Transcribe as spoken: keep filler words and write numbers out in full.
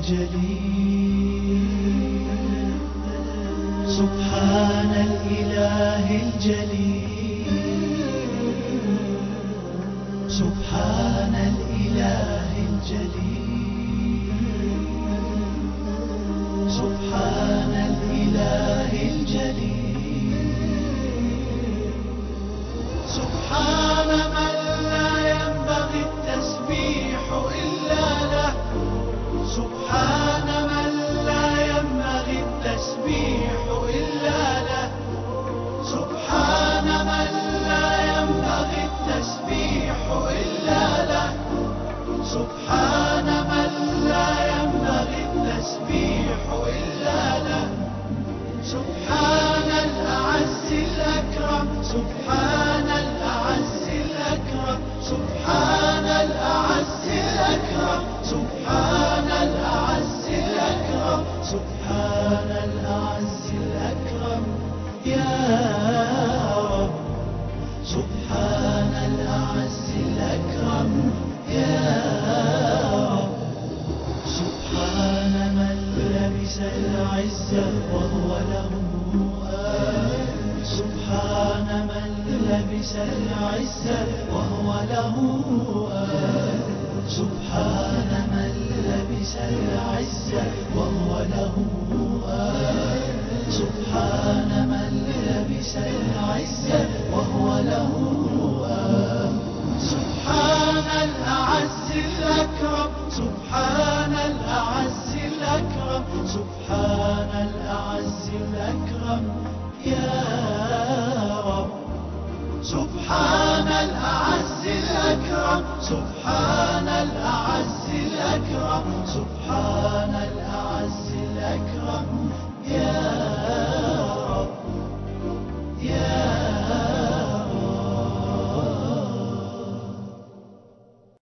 الجليل، سبحان الإله الجليل، سبحان الإله الجليل، سبحان الإله الجليل، سبحان من لا ينبغي التسبيح إلا له، سبحان من لا ينبغي التسبيح إلا له، سبحان من لا ينبغي التسبيح إلا له، سبحان من لا ينبغي التسبيح إلا له، سبحان الأعز الأكرم، سبحان الأعز الأكرم، سبحان الأعز الأكرم، سبحان الأعز الأكرم، سبحان الأعز الأكرم يا رب، سبحان الأعز الأكرم يا رب، سبحان من لبس العزة وهو له آل، سبحان من لبس العزة وهو له آل، سبحان من لبس العزة وهو له آل، سبحان من لبس العزة وهو له آل، سبحان الأعز الأكرم، سبحان الأعز الأكرم، سبحان الأعز الأكرم يا رب، سبحان الأعز الأكرم، سبحان الأعز الأكرم، سبحان الأعز الأكرم